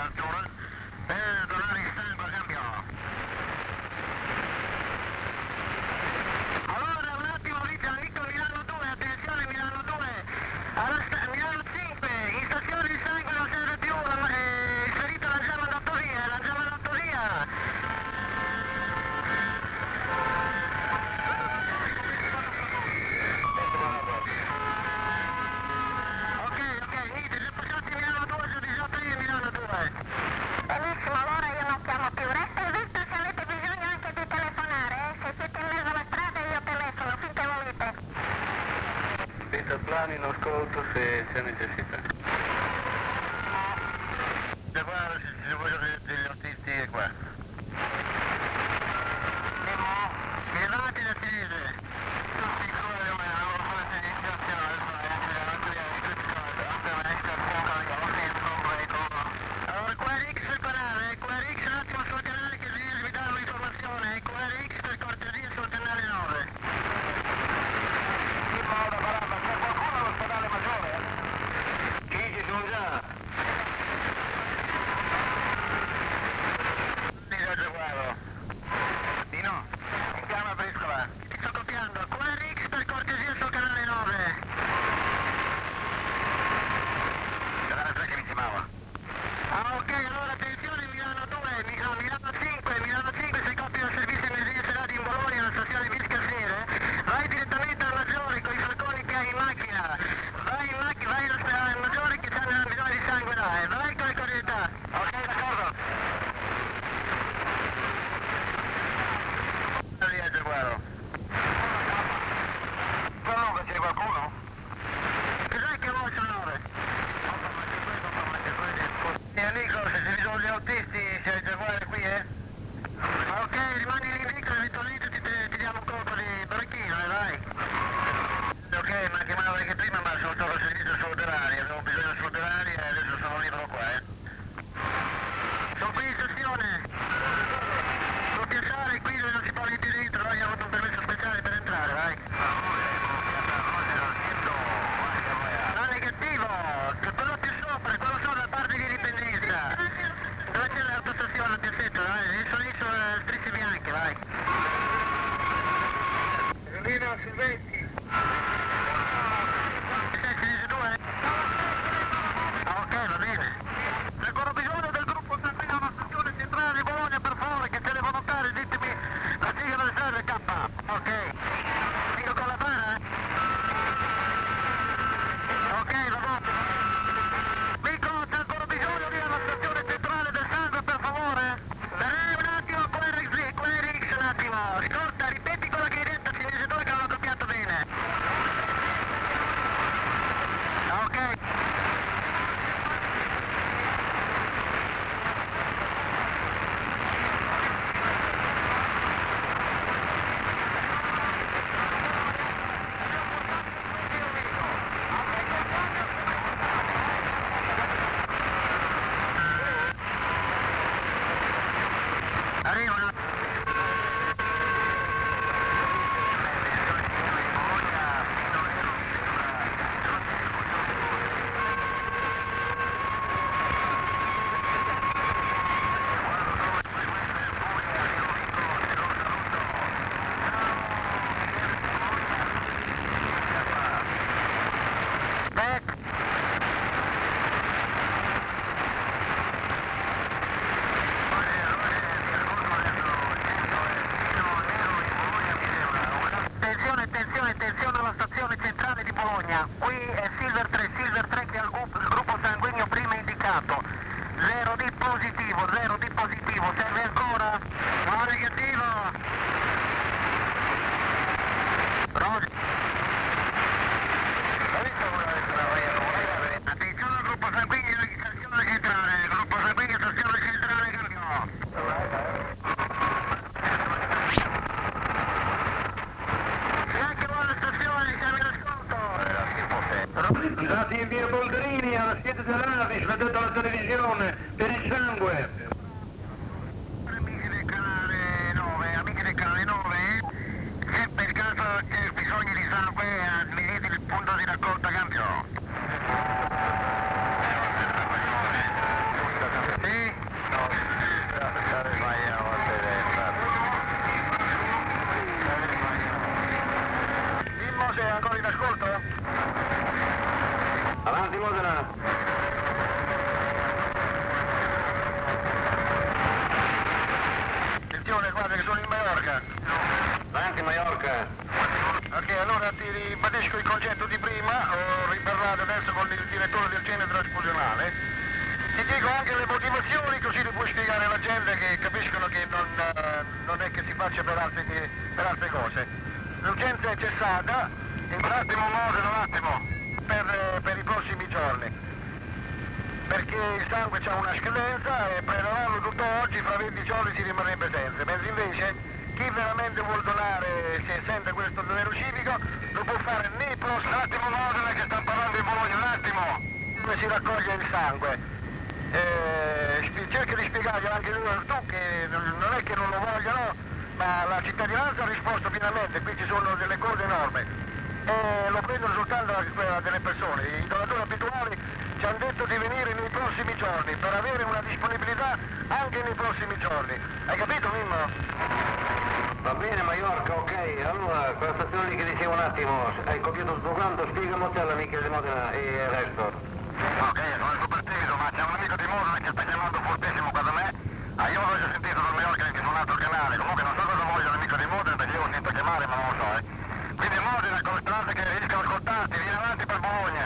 apertura, per donare il sangue, cambio. Allora, un attimo, dice amico Milano 2, attenzione Milano 2, Milano 5, in stazione il sangue non serve più, il ferito l'ha già mandato via, l'ha già mandato via. Ok, niente, già passati Milano 2, già 18 io Milano 2. Benissimo, allora io non chiamo più. Resta visto se avete bisogno anche di telefonare, se siete in mezzo alla strada io telefono finché volete. Plani in ascolto se c'è necessità. Se guarda, se voglio degli autisti è qua. Mi levate da sinistra. Tutti i cuori, ma non lo fate iniziazione, allora QRX sul canale, QRX un attimo sul canale che vi danno l'informazione, QRX per cortesia sul canale 9. Dino, mi chiama Briscola. Ti sto copiando. QRX per cortesia sul canale 9. Canale 3 che mi chiamava. Ah ok, allora attenzione Milano 2, Milano 5 se copia il servizio di emergenza radio in Bologna alla stazione di Biscasere, vai direttamente al Maggiore con i falconi che hai in macchina. Vai al Maggiore che c'ha bisogno di sangue là, vai con le cordialità. Ok, d'accordo. Guarda, c'è qualcuno? Cos'è che vuoi sul 9? Amico, se ci sono gli autisti, c'è il Jaguar qui, eh? Ok, rimani lì, Nico, eventualmente ti diamo un colpo di bracchino, vai. Ok, ma chiamavo anche prima, ma sono stato servizio solidari, avevo bisogno di solidari e adesso sono libero qua, eh? Sono qui in stazione. Sul piazzale qui dove non si può venire dentro, vai, ho avuto un permesso speciale per entrare, vai. No, negativo, quello più sopra, quello sopra da parte di Indipendenza. Dove c'è l'autostazione, la piazzetta, vai, adesso lì sulle strisce bianche, vai. Lino Silvetti. Ok, va bene. Se ancora bisogno del gruppo sanguigno alla stazione centrale di Bologna, per favore, che c'è le volontari, ditemi la sigla delle serve K. Ok. Dico con la bara? Ok, va bene. Dico, c'è ancora bisogno lì alla stazione centrale del sangue, per favore? Un attimo, QRX un attimo. Ascolta, ripeti quello che hai detto, cinese 2 che non l'ho copiato bene. Ok. Arrivano. Attenzione alla stazione centrale di Bologna, qui è Silver 3 che è il gruppo sanguigno prima indicato, 0 di positivo, serve ancora? No, negativo! Roger. Attenzione al gruppo sanguigno, stazione centrale, gruppo sanguigno, stazione centrale, cambio. Andate in via Bolderini alla sede dell'Avis, vedete la televisione, per il sangue. Amici del canale 9, se per caso c'è bisogno di sangue, mi dite il punto di raccolta, cambio. Sì, ribadisco il concetto di prima, ho riparlato adesso con il direttore del centro trasfusionale. Ti dico anche le motivazioni, così le puoi spiegare alla gente che capiscono che non è che si faccia per altre cose. L'urgenza è cessata, un attimo, per i prossimi giorni. Perché il sangue ha una scadenza e per donarlo tutto oggi, fra 20 giorni si rimarrebbe senza. Mentre invece chi veramente vuol donare, se sente questo dovere civico, lo può fare nei prossimi... Un attimo, Modena, che stanno parlando in Bologna, un attimo! Come si raccoglie il sangue? Cerca di spiegarglielo anche tu, che non è che non lo vogliono, ma la cittadinanza ha risposto pienamente, qui ci sono delle cose enormi. E lo prendono soltanto delle persone, i donatori abituali ci hanno detto di venire nei prossimi giorni per avere una disponibilità anche nei prossimi giorni. Hai capito, Mimmo? Va bene, Maiorca, ok. Allora, quella stazione lì che dicevo un attimo, hai copiato tutto quanto, spiegami te all'amica di Modena e il resto. Ok, sono super teso, ma c'è un amico di Modena che sta chiamando fortissimo qua da me. Io l'ho già sentito dal Maiorca anche su un altro canale. Comunque non so cosa voglia l'amico di Modena, perché io lo sento chiamare, ma non lo so, Quindi Modena, con le speranze che riesca a ascoltarti, vieni avanti per Bologna.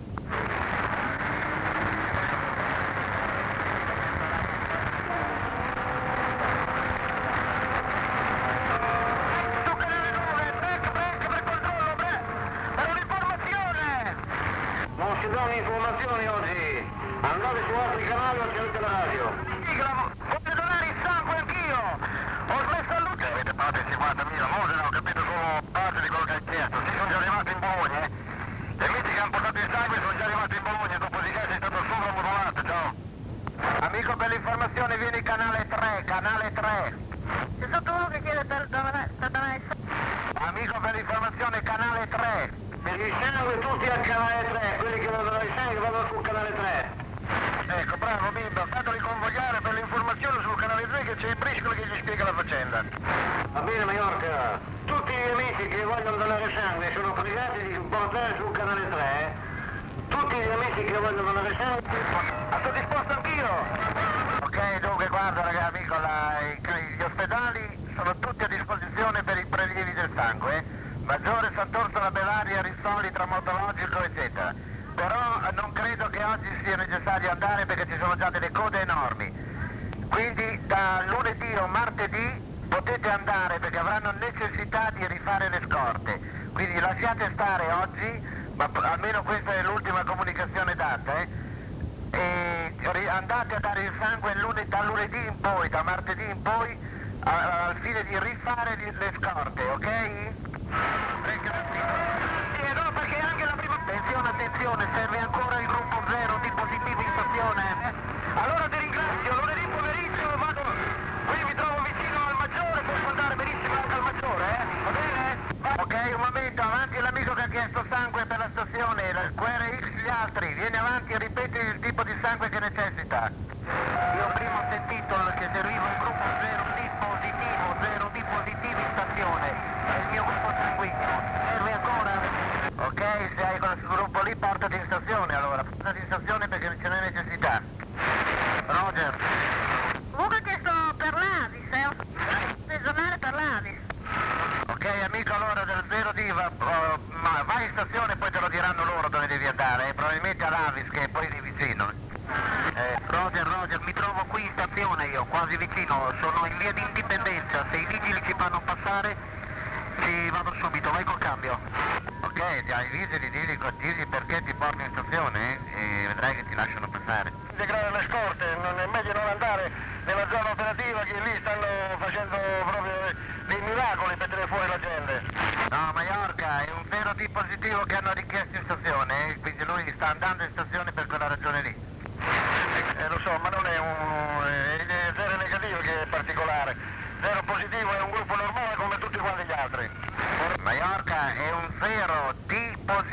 Informazioni oggi, andate su altri canali o accendete la radio. Voglio donare il sangue anch'io, ho smesso a luce. Avete pagato i 50.000, Modena, ho capito solo parte di quello che hai chiesto. Si sono già arrivati in Bologna, gli amici che hanno portato il sangue sono già arrivati in Bologna, dopodiché sei stato sovramodulato, ciao. Amico, per l'informazione vieni canale 3, canale 3. C'è sotto uno che chiede per donare il sangue. Amico, per l'informazione canale 3. Per il sangue tutti al canale 3, quelli che vogliono il sangue vanno sul canale 3. Ecco, bravo Bimbo, fateli convogliare per l'informazione sul canale 3 che c'è il briscolo che gli spiega la faccenda. Va bene, Maiorca, tutti gli amici che vogliono donare sangue sono pregati di portare sul canale 3. Tutti gli amici che vogliono donare sangue... Sto disposto anch'io! Ok, dunque guarda ragazzi, amico, gli ospedali sono tutti a disposizione per i prelievi del sangue, Maggiore, Sant'Orsola, Bellaria, Rizzoli, Traumatologico, eccetera. Però non credo che oggi sia necessario andare perché ci sono già delle code enormi. Quindi da lunedì o martedì potete andare perché avranno necessità di rifare le scorte. Quindi lasciate stare oggi, ma almeno questa è l'ultima comunicazione data, e andate a dare il sangue da lunedì in poi, da martedì in poi, al fine di rifare le scorte, ok? No, perché anche la prima... Attenzione, serve ancora il gruppo 0 di positivi in stazione. Allora ti ringrazio, lunedì pomeriggio vado, qui mi trovo vicino al Maggiore, posso andare benissimo anche al Maggiore, va bene? Ok, un momento, avanti l'amico che ha chiesto sangue per la stazione, la QRX gli altri, vieni avanti e ripeti il tipo di sangue che necessita. Io prima ho sentito che serviva il gruppo 0 di positivi in stazione, è il mio gruppo sanguigno, serve ancora? Ok, se hai quel gruppo lì portati in stazione allora, portati in stazione perché ce n'è necessità. Roger. Comunque ha chiesto per l'Avis, per donare per l'Avis. Ok amico, allora del 0D vai in stazione e poi te lo diranno loro dove devi andare, probabilmente all'Avis che è poi lì vicino. Roger, mi trovo qui in stazione io, quasi vicino, sono in via di Indipendenza, se i vigili ci fanno passare ci vado subito, vai col cambio. Ok, ai vigili digli perché ti porti in stazione e vedrai che ti lasciano passare. Integrare le scorte, non è meglio non andare nella zona operativa che lì stanno facendo proprio dei miracoli per tenere fuori la gente. No, Maiorca, è un 0D positivo che hanno richiesto in stazione, quindi lui sta andando in stazione per quella ragione lì. Lo so, ma non è è 0 negativo che è particolare. 0 positivo è un gruppo normale come tutti quanti gli altri. Maiorca è un 0D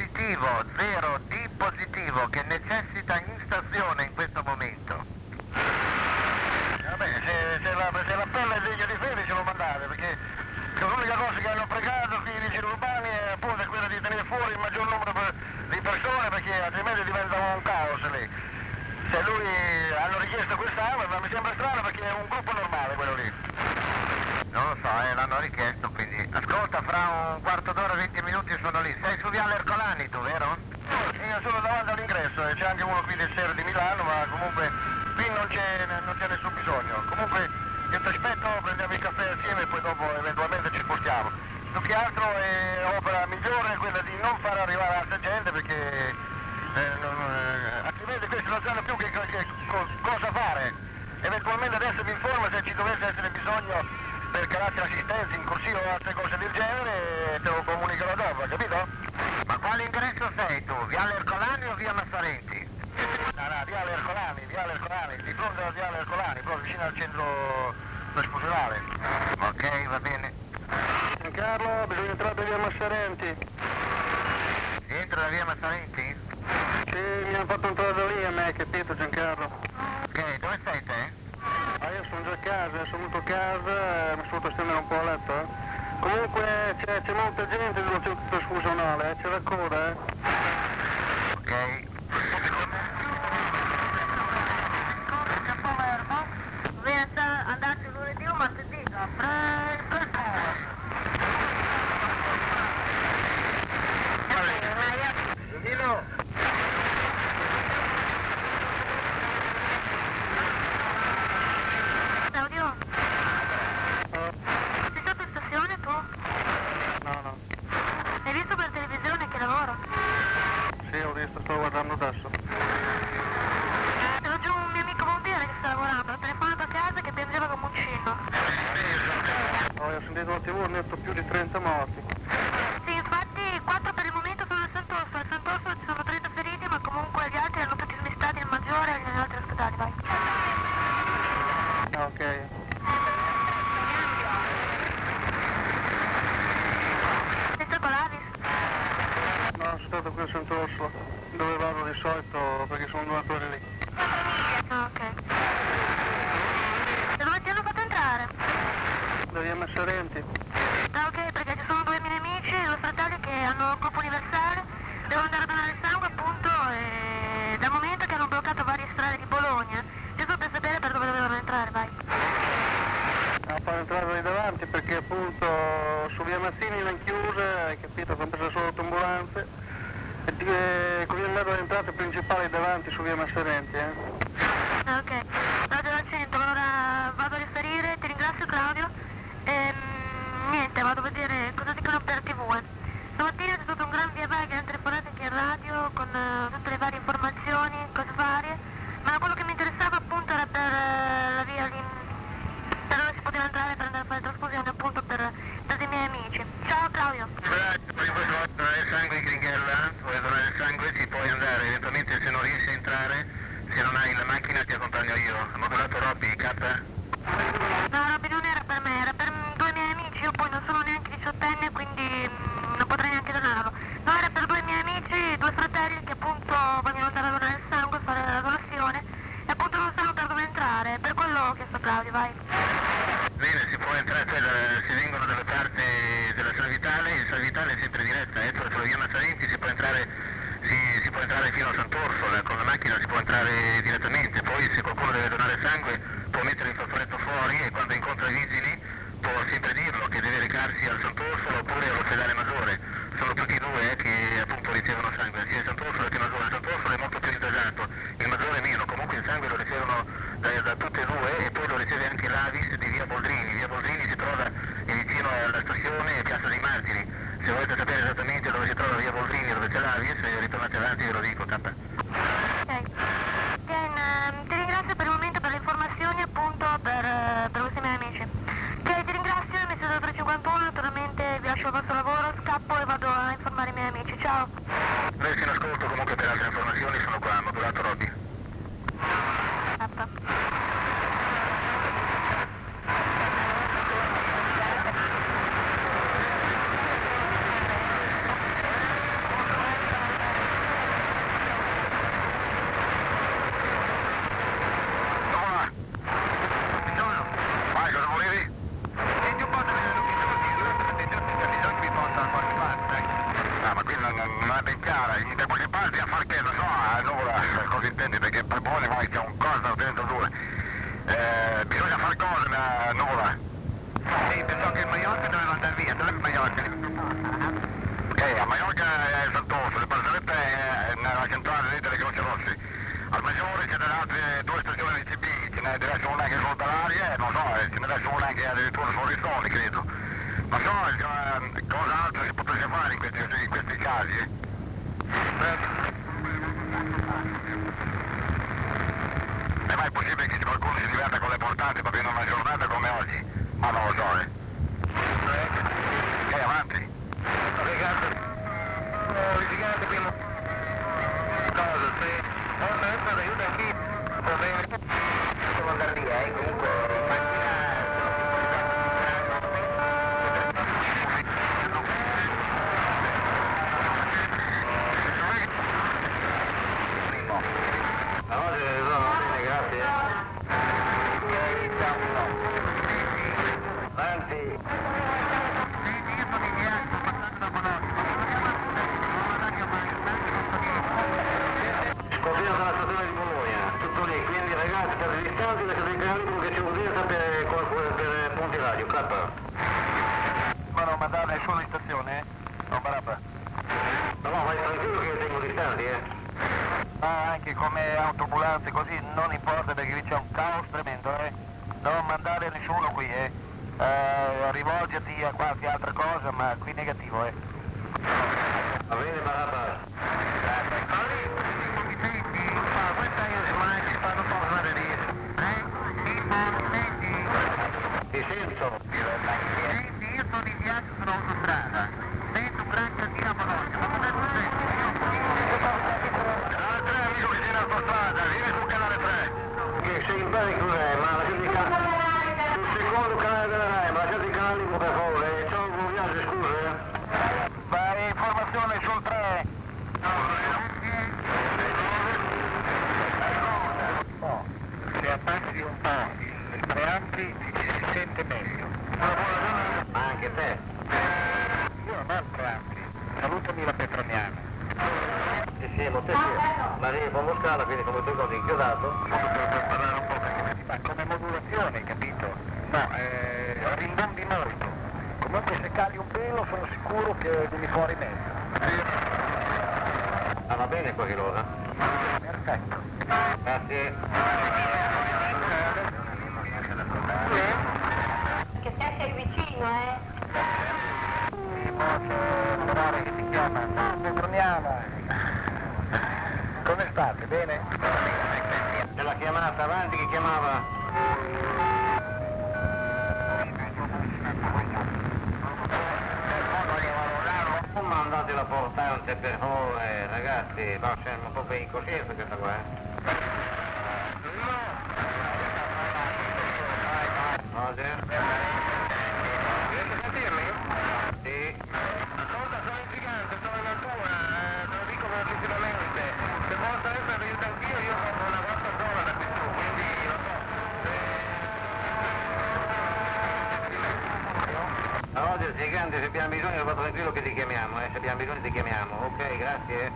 positivo che necessita in stazione in questo momento. Vabbè, se l'appello è degno di fede ce lo mandate, perché l'unica cosa che hanno pregato qui i vigili urbani è appunto quella di tenere fuori il maggior numero di persone, perché altrimenti diventa un caos lì. Se lui hanno richiesto quest'anno, ma mi sembra strano perché è un gruppo normale quello lì. Non lo so, l'hanno richiesto, quindi sì. Ascolta, fra un quarto d'ora, 20 minuti sono lì. Sei su Viale Ercolani tu, vero? Sì, io sono davanti all'ingresso e c'è anche uno qui del SER di Milano, ma comunque qui non c'è nessun bisogno. Comunque io ti aspetto, prendiamo il caffè assieme e poi dopo eventualmente ci spostiamo. Più che altro opera migliore quella di non far arrivare altra gente perché altrimenti questi non sanno più cosa fare. Eventualmente adesso mi informo se ci dovesse essere bisogno per carattere assistenza in corsivo o altre cose del genere, te lo comunicherò dopo, capito? Ma quale ingresso sei tu? Viale Ercolani o via Massarenti? No, Viale Ercolani, di fronte a Viale Ercolani, proprio vicino al centro esclusionale. Ok, va bene. Carlo, bisogna entrare da via Massarenti. Entro da via Massarenti? Sì, mi hanno fatto entrare da lì a me, capito Giancarlo? Ok, dove sei te? Io sono già a casa, sono venuto a casa, mi sono venuto a stendere un po' a letto. Comunque c'è molta gente nello centro esclusionale, c'è la coda, Ok. Doveva andarci lunedì o martedì, Danilo! Claudio, sei stato in stazione tu? No. Hai visto per televisione che lavoro? Sì, ho visto, sto guardando adesso. È laggiù un mio amico bombiere che sta lavorando, ho telefonato a casa che piangeva come un cino. Ho sentito la TV, ho detto più di 30 morti. Sì, infatti 4 per il momento sono al Sant'Orso. Al Sant'Orso ci sono 30 feriti, ma comunque gli altri hanno tutti smistati il Maggiore e negli altri ospedali, vai. Ok. Sei stato all'Avis? No, sono stato qui a Sant'Orso, dove vado di solito perché sono donatore lì. Ah, ok. Da dove ti hanno fatto entrare? Da via Massarenti. Ah, ok, perché ci sono 2 miei amici, due fratelli che hanno il gruppo universale, devono andare a donare il sangue appunto e dal momento che hanno bloccato varie strade di Bologna, giusto per sapere per dove dovevano entrare, vai. A far entrare lì davanti perché appunto su via Mazzini l'hanno chiusa, hai capito, sono preso solo ambulanze e qui andare all'entrata principale davanti su via Massarenti, Ah, ok, radio al centro, allora vado a riferire, ti ringrazio Claudio e niente, vado a vedere cosa dicono per TV. Stamattina c'è stato un gran via vai che hanno telefonato anche in radio con tutte le varie informazioni, cose varie, ma quello che mi interessava appunto era per la via lì, per dove si poteva entrare per andare a fare trasfusione appunto per dei miei amici. Ciao Claudio! Poi puoi donare il sangue in Gringhella, vuoi donare il sangue, ci puoi andare, eventualmente se non riesci a entrare, se non hai la macchina ti accompagno io. Hanno donato Robby, K? No, Robby non era per me, era per 2 miei amici, io poi non sono neanche 18enne, quindi non potrei neanche donarlo. No, era per 2 miei amici, 2 fratelli che appunto vogliono andare a donare il sangue, fare la donazione, e appunto non sanno per dove entrare, per quello ho chiesto a Claudio, vai. Bene, si può entrare, se vengono dalle parti della San Vitale, il San Vitale è sempre diretta, sulla via Mazzarenti si può entrare fino a Sant'Orso, con la macchina si può entrare direttamente, poi se qualcuno deve donare sangue può mettere il fazzoletto fuori e quando incontra i vigili può sempre dirlo che deve recarsi al Sant'Orso oppure all'ospedale Maggiore. Sono tutti e due che appunto ricevono sangue, sia il Sant'Orso che il Maggiore. Il Sant'Orso è molto più ritardato, il Maggiore meno, comunque il sangue lo ricevono da tutte e due e poi lo riceve anche l'Avis di via Boldrini. Via Boldrini si trova vicino alla stazione Piazza dei Martiri. Se volete sapere esattamente dove si trova via Boldrini, dove c'è l'Avis, ritornate avanti e ve lo dico, K. Ok. Ti ringrazio per il momento per le informazioni appunto per questi miei amici. Ok, ti ringrazio, mi sono 351, naturalmente vi lascio il vostro lavoro, scappo e vado a informare i miei amici. Ciao. Resti in ascolto comunque per altre informazioni, sono qua, modulato Robby. Sì, pensavo che il Mallorca doveva andare via, dov'è il Mallorca? A Maiorca è Santoso, le Barzellette è nella centrale lì delle Croce Rosse. Al Maggiore c'è delle altre 2 stazioni di CB, ce ne deve essere una anche sul Bellaria, non so, ce ne deve essere una anche addirittura sul Rissoni, credo. Non so cosa altro si potesse fare in questi casi. Ma è possibile che qualcuno si diverta con le portate proprio in una giornata come oggi? Ma non lo so, avanti. Litigante prima. Cosa, sì. No, aiuta qui. Devo andare via, comunque. Ma non mandare nessuno in stazione? Non barabba. No, vai tranquillo che io tengo distanti, Ma anche come autoambulanze così non importa perché qui c'è un caos tremendo, Non mandare nessuno qui, Rivolgerti a qualche altra cosa, ma qui negativo, Va bene, barabba. Ti sento. Io sono in viaggio sull'autostrada, sento un gran casino a Bologna, ma come è Canale 3, amico che viene autostrada, vieni sul canale 3. Che sei in panico, ma lasciate il canale. Sul secondo canale della Rai, ma lasciate il canale per favore. Ciao, buon viaggio, scusa, Vai, informazione sul 3. Se abbassi un po' il preampi si sente meglio. Ma anche te. Io non ho il preampi. Salutami la Petroniana. Sì, lo stesso. Ma lì con lo scala, quindi come due cose inchiodato. Per parlare un po' perché ma come modulazione, capito? No, rimbondi molto. Comunque se cali un pelo sono sicuro che vieni fuori meglio. Ah, va bene così allora. Perfetto. Grazie. Che sei vicino, Si posso sperare che si chiama Petroniana. Come state? Bene? C'è la chiamata avanti che chiamava. Non mandate la portante per favore, ragazzi, no, c'è un po' per incoscienza questa qua, Roger? Riesci a sentirmi? Sì. Ascolta, sono in gigante, sono in altura, te lo dico velocissimamente. Se posso essere aiuto anch'io, io sono una vostra zona da qui su, quindi lo so. Roger, gigante, se abbiamo bisogno, va tranquillo che ti chiamiamo, se abbiamo bisogno ti chiamiamo, ok, grazie.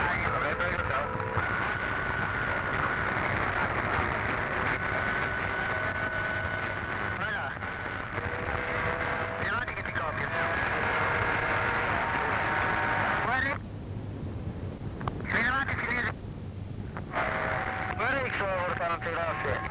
Guarda che ti copio. Guardi. Vieni avanti, finire. Guarda il suo portante grosse.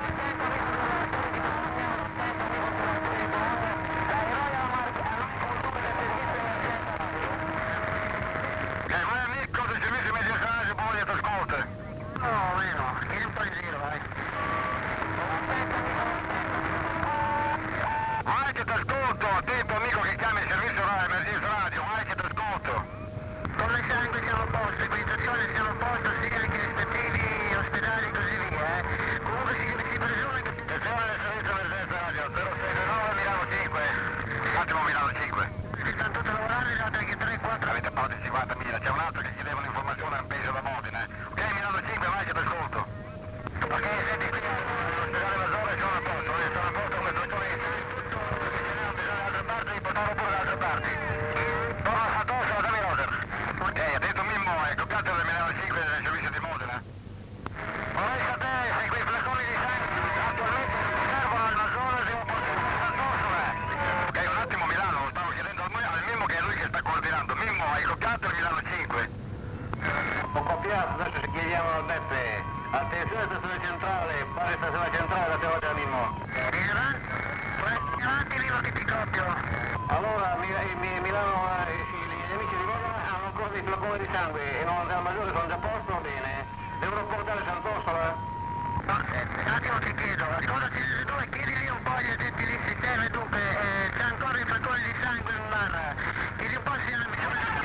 Attenzione stazione centrale, pari stazione centrale, la teoria Mimmo. Vieni avanti, vivo che ti coppio. Allora, Milano, gli amici di Modena hanno ancora dei flaconi di sangue e non al maggiore sono già a posto, va bene. Devono portare Sant'Orsola? No, un attimo ti chiedo, ascolta CZ2, chiedili un po' agli agenti di sistema, dunque, c'è ancora i flaconi di sangue in bar. Chiedi un po' se hanno bisogno di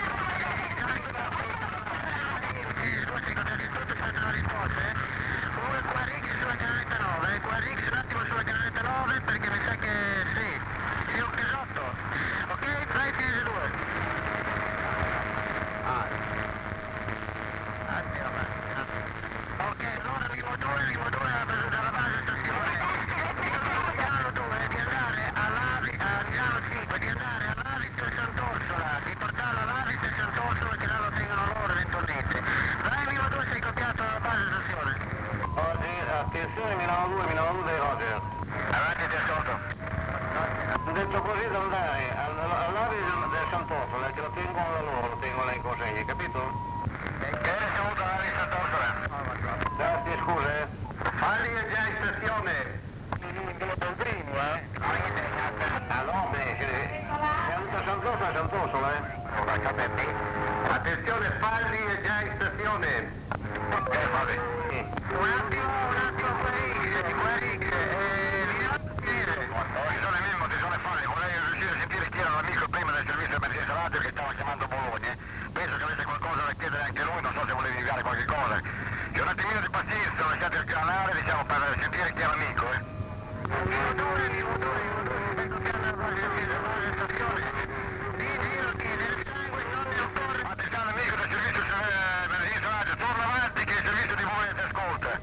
CZ2, si conta di tutto, c'è una risposta, Uno è QRX sulla canaletta 9, QRX un attimo sulla canaletta 9, perché mi sa che sì, è un casotto. Ok, fai CZ2. Ok, allora Limo 2 ha preso dalla base stazione. Milano 2 di andare a Milano 5, di andare all'Avito e Sant'Orsola, di portarlo all'Avito e Sant'Orsola che là lo tengono loro eventualmente. Vai Limo 2, sei copiato alla base stazione. Oggi, attenzione Milano 2 dei Roger. Avanti, ti ascolto. Detto così da andare all'Avito del Sant'Orsola, che lo tengono da loro, lo tengono in consegna, capito? Che è ricevuto all'Avito e Sant'Orsola? Grazie, scuse. Falli è già in stazione. Il primo, Ah no, beh, è venuta Sant'Orsola, Attenzione, Falli è già in stazione. Vabbè. Un attimo, QRX, sono Mimmo, ti sono Falli, vorrei riuscire a sentire chi era l'amico prima del servizio emergenza radio che stava chiamando Bologna. Penso che avesse qualcosa da chiedere anche lui, non so se volevi inviare qualche cosa. C'è un attimino di pazienza, lasciate il canale, diciamo, per sentire chi è l'amico, Limo 2, stai copiando la base della stazione. Dillo che nel sangue non ne occorre. Attenzione amico del servizio emergenza radio, torna avanti che il servizio di voi ti ascolta.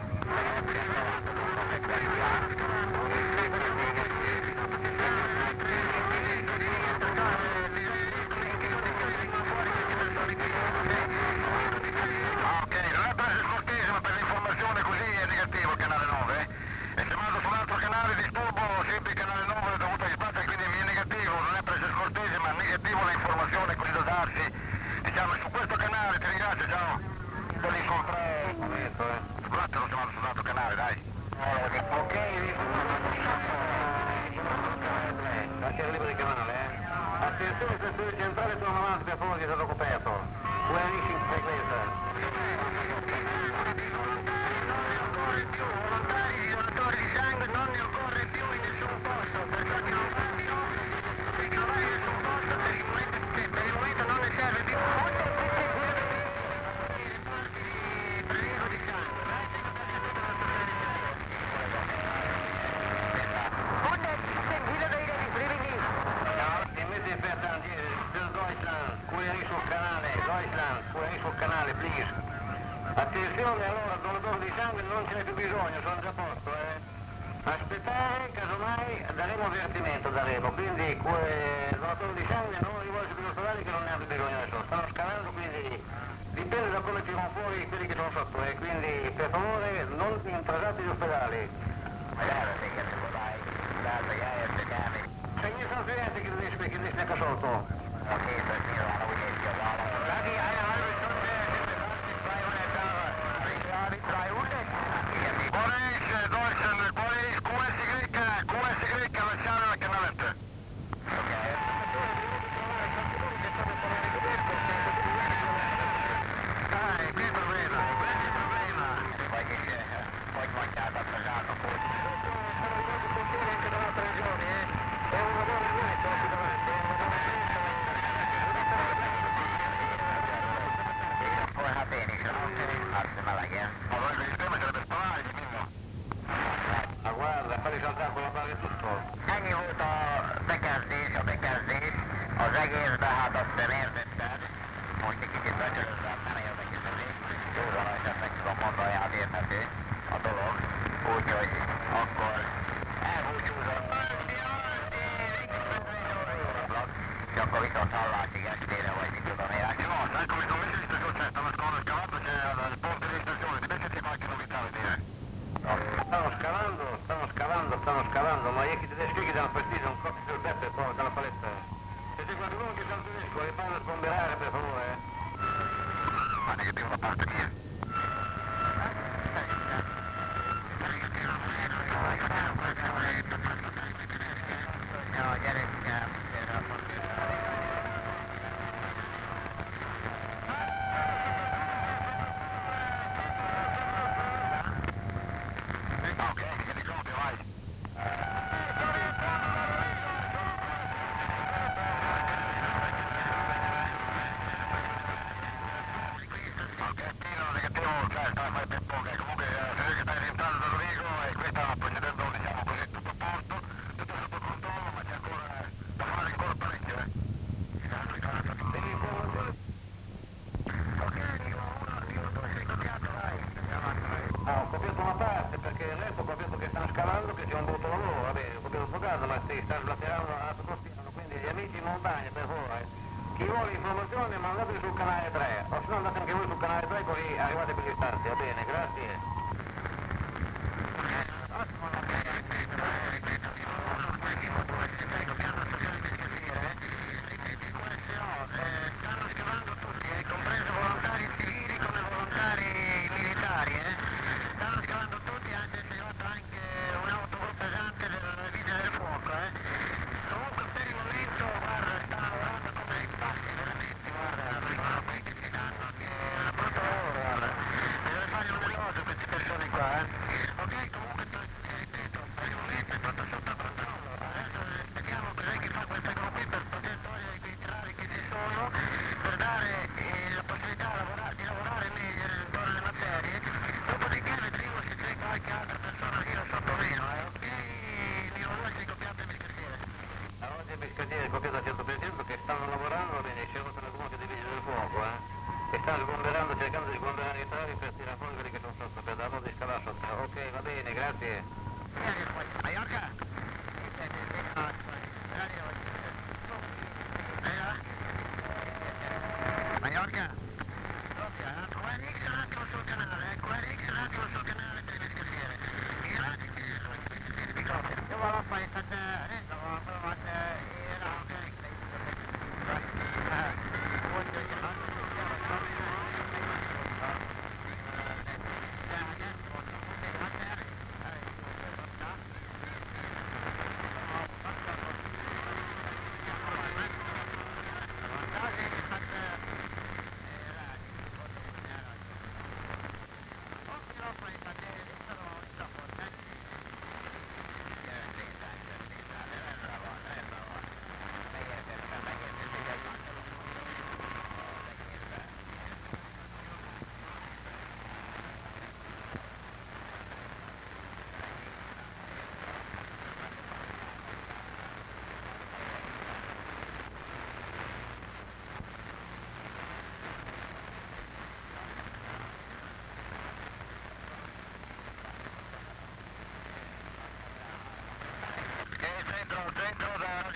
Ok, non è per essere scortese, ma per l'informazione così è negativo il canale 9. E se mando su un altro canale disturbo sempre il canale 9 dovuto agli spazi, quindi è negativo, non è per essere scortese, ma negativo l'informazione così da darsi. Diciamo, su questo canale, ti ringrazio, ciao. Per l'incontrare, scusate, lo chiamato su un altro canale, dai. Ok, lasciare libero il canale, Attenzione, stazione centrale, torna avanti, per favore, è stato coperto. QRX in frequenza. Volontari di donatori di sangue non ne occorre più in nessun posto, perché non vai in nessun posto, per il momento non ne serve più. Prelievo di sangue, QRX sul canale, please. Attenzione, allora, donatore di sangue non ce n'è più bisogno, sono già a posto, Aspettare, casomai daremo avvertimento, quindi il donatore di sangue non rivolge più all'ospedale che non ne ha più bisogno adesso, stanno scalando, quindi dipende da come tirano fuori quelli che sono sotto, quindi per favore non intrasate gli ospedali. Sei sono studenti che ne snacca sotto. Ma guarda, fai saltare quella barra e tutto. Ennyi volt a bekezdés, az egész, de hát azt nem értetted. Most egy kicsit becsörözve, nem érdekesedés. Józan esetleg tudom mondani, hát érthető a dolog. Úgyhogy akkor elbúcsúzott. És akkor viszont hallásig estére, vagy mit tudom én. No, sai come sono messi queste cose, stanno scavando, c'è il ponte di stazione, deve c'è qualche novità a vedere. Stanno scavando, ma io che tedeschi che danno fastidio, un copio sul petto e poi dalla paletta. Se c'è qualcuno che sa il tedesco, le fanno sbomberare per favore. Ma che devono parte via. Ok, elicoptero, vai. Ok, Pino, negativo, cioè, fai ben poco, comunque si vede che stai rientrando da Rovigo e questa procedendo, diciamo così, tutto a posto, tutto sotto controllo, ma c'è ancora da fare ancora parecchio, Ok, Nilo 2 sei copiato, vai, andiamo avanti, vai. No, ho copiato una parte perché il resto ho copiato che stanno scavando, che c'è un brutto lavoro, va bene, ho copiato sfogato, ma si stanno sblatterando a tutto spiano, quindi gli amici in montagna, per favore, chi vuole informazioni mandateli sul canale 3, o se no andate anche voi sul canale 3 così arrivate più distanti, va bene, grazie. Stanno scavando tutti, compreso volontari civili come volontari militari, stanno scavando tutti, anche se è arrivato anche un'autobus pesante delle vigili del fuoco, Comunque per il momento, guarda, stanno lavorando come i pazzi veramente, guarda, arrivano qui che ci danno che è una brutta lavoro, guarda. Bisogna fare un elogio queste persone qua, Ok, comunque ripeto, per il momento è tutto sotto controllo. Adesso vediamo cos'è che fa questa cosa qui per poter togliere i filtrati che ci sono, per dare la possibilità di lavorare meglio intorno alle materie. Dopodiché vedremo se c'è qualche altra persona lì o sotto meno, ok? Nilo 2 sei copiato il caschiere. Oggi il biscottiere è copiato al 100% che stanno lavorando, va bene, c'è una comunque dei vigili del fuoco, e stanno sgomberando, cercando di sgomberare i travi per tirare fuori quelli che sono sotto, per darlo di scalare sotto. Ok, va bene, grazie. Mallorca? Mallorca? QRX un attimo sul canale, QRX un attimo sul canale del biscottiere. Io vado a fare state, centro da